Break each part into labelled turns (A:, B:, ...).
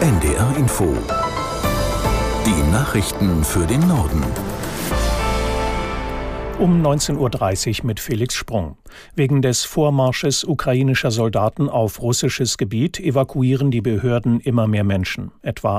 A: NDR Info. Die Nachrichten für den Norden.
B: Um 19:30 Uhr mit Felix Sprung. Wegen des Vormarsches ukrainischer Soldaten auf russisches Gebiet evakuieren die Behörden immer mehr Menschen. Etwa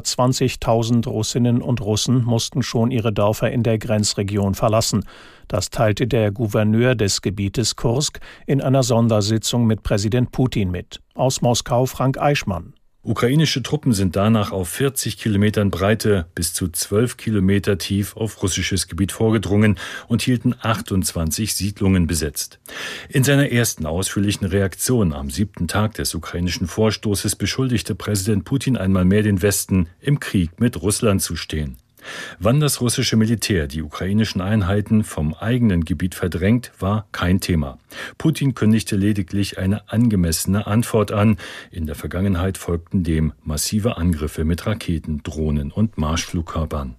B: 120.000 Russinnen und Russen mussten schon ihre Dörfer in der Grenzregion verlassen. Das teilte der Gouverneur des Gebietes Kursk in einer Sondersitzung mit Präsident Putin mit. Aus Moskau Frank Eichmann.
C: Ukrainische Truppen sind danach auf 40 Kilometern Breite bis zu 12 Kilometer tief auf russisches Gebiet vorgedrungen und hielten 28 Siedlungen besetzt. In seiner ersten ausführlichen Reaktion am 7. Tag des ukrainischen Vorstoßes beschuldigte Präsident Putin einmal mehr den Westen, im Krieg mit Russland zu stehen. Wann das russische Militär die ukrainischen Einheiten vom eigenen Gebiet verdrängt, war kein Thema. Putin kündigte lediglich eine angemessene Antwort an. In der Vergangenheit folgten dem massive Angriffe mit Raketen, Drohnen und Marschflugkörpern.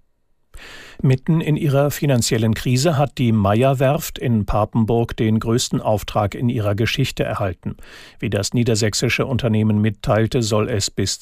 B: Mitten in ihrer finanziellen Krise hat die Meyer-Werft in Papenburg den größten Auftrag in ihrer Geschichte erhalten. Wie das niedersächsische Unternehmen mitteilte, soll es bis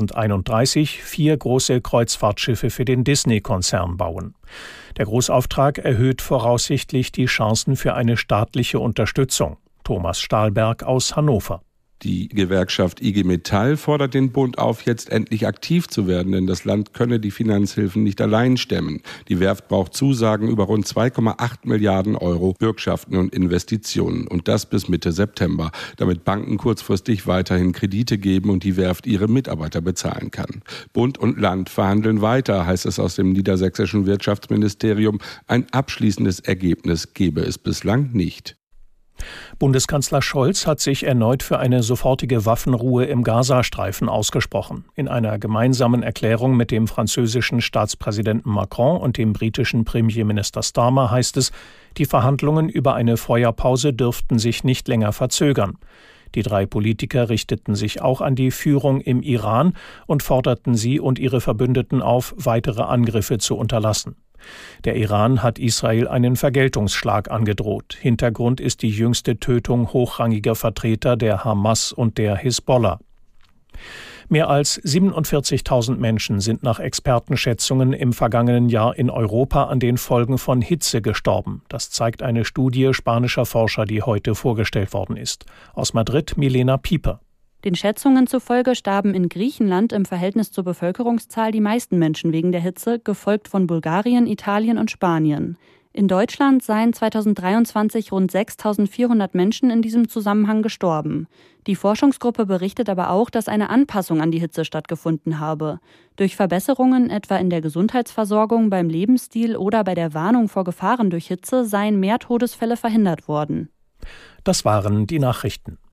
B: 2031 4 große Kreuzfahrtschiffe für den Disney-Konzern bauen. Der Großauftrag erhöht voraussichtlich die Chancen für eine staatliche Unterstützung. Thomas Stahlberg aus Hannover.
D: Die Gewerkschaft IG Metall fordert den Bund auf, jetzt endlich aktiv zu werden, denn das Land könne die Finanzhilfen nicht allein stemmen. Die Werft braucht Zusagen über rund 2,8 Milliarden Euro Bürgschaften und Investitionen und das bis Mitte September, damit Banken kurzfristig weiterhin Kredite geben und die Werft ihre Mitarbeiter bezahlen kann. Bund und Land verhandeln weiter, heißt es aus dem niedersächsischen Wirtschaftsministerium. Ein abschließendes Ergebnis gebe es bislang nicht.
B: Bundeskanzler Scholz hat sich erneut für eine sofortige Waffenruhe im Gazastreifen ausgesprochen. In einer gemeinsamen Erklärung mit dem französischen Staatspräsidenten Macron und dem britischen Premierminister Starmer heißt es, die Verhandlungen über eine Feuerpause dürften sich nicht länger verzögern. Die 3 Politiker richteten sich auch an die Führung im Iran und forderten sie und ihre Verbündeten auf, weitere Angriffe zu unterlassen. Der Iran hat Israel einen Vergeltungsschlag angedroht. Hintergrund ist die jüngste Tötung hochrangiger Vertreter der Hamas und der Hisbollah. Mehr als 47.000 Menschen sind nach Expertenschätzungen im vergangenen Jahr in Europa an den Folgen von Hitze gestorben. Das zeigt eine Studie spanischer Forscher, die heute vorgestellt worden ist. Aus Madrid Milena Pieper.
E: Den Schätzungen zufolge starben in Griechenland im Verhältnis zur Bevölkerungszahl die meisten Menschen wegen der Hitze, gefolgt von Bulgarien, Italien und Spanien. In Deutschland seien 2023 rund 6.400 Menschen in diesem Zusammenhang gestorben. Die Forschungsgruppe berichtet aber auch, dass eine Anpassung an die Hitze stattgefunden habe. Durch Verbesserungen etwa in der Gesundheitsversorgung, beim Lebensstil oder bei der Warnung vor Gefahren durch Hitze seien mehr Todesfälle verhindert worden.
B: Das waren die Nachrichten.